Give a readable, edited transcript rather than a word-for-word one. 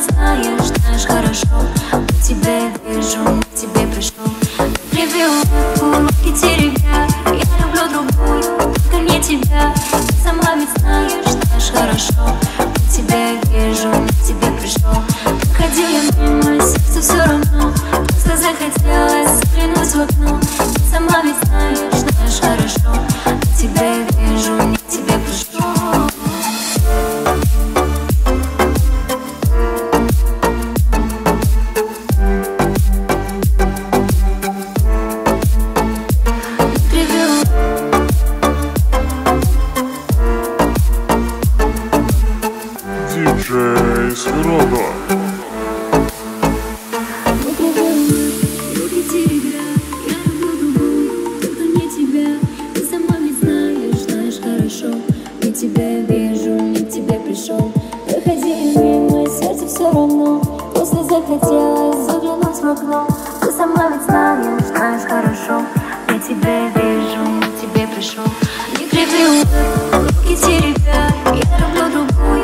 ведь знаешь хорошо. Я тебя вижу, я к тебе пришел. Привел руки теребя, я люблю другую, только не тебя. Ты сама ведь знаешь хорошо. Я тебя вижу, я к тебе пришел. Ходил я мимо, сердцу все равно, просто захотелось заглянуть в окно. Ты сама ведь знаешь хорошо. Я тебя вижу, я к тебе пришел. Диджей Свирото. Руки теребя, я люблю другую, только не тебя. Ты сама ведь знаешь хорошо. Я тебя вижу, я к тебе пришел. Проходи мимо, сердце все равно, просто захотелось заглянуть в окно. Ты сама ведь знаешь хорошо. Я тебя вижу, я к тебе пришел. Не криви улыбку, руки теребя, я люблю другую.